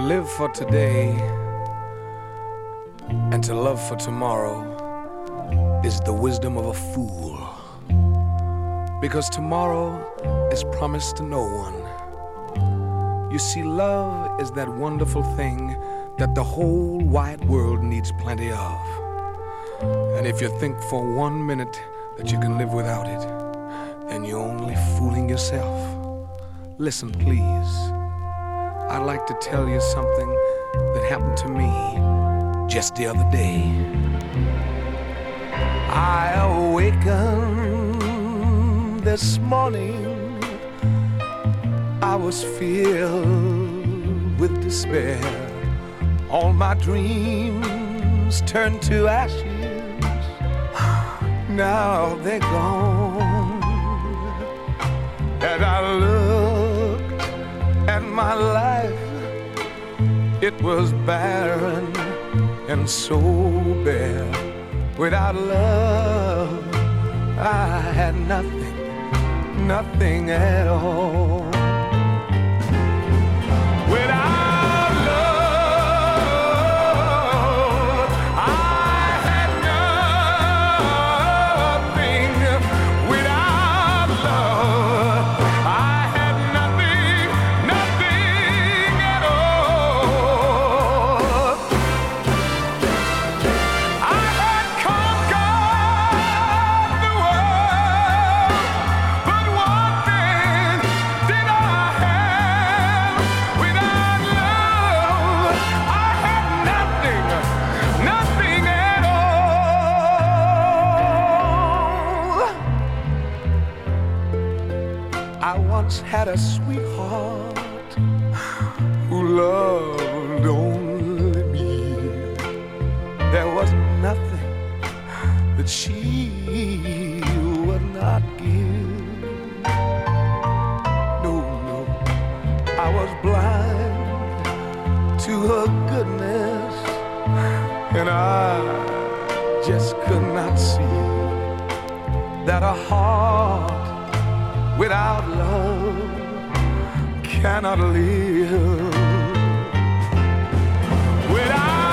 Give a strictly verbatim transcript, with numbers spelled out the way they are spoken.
live for today and to love for tomorrow is the wisdom of a fool. Because tomorrow is promised to no one. You see, love is that wonderful thing that the whole wide world needs plenty of. And if you think for one minute that you can live without it, then you're only fooling yourself. Listen, please. I'd like to tell you something that happened to me just the other day. I awakened this morning. I was filled with despair. All my dreams turned to ashes. Now they're gone. And I looked at my life. It was barren and so bare. Without love, I had nothing, nothing at all. Without love, I had nothing. Without love, I had nothing, nothing at all. I had conquered the world, but what then did I have? Without love, I had nothing, nothing at all. I once had a sweetheart who loved only me. There was nothing that she would not give. No, no, I was blind to her goodness, and I just could not see that a heart without love cannot live. Without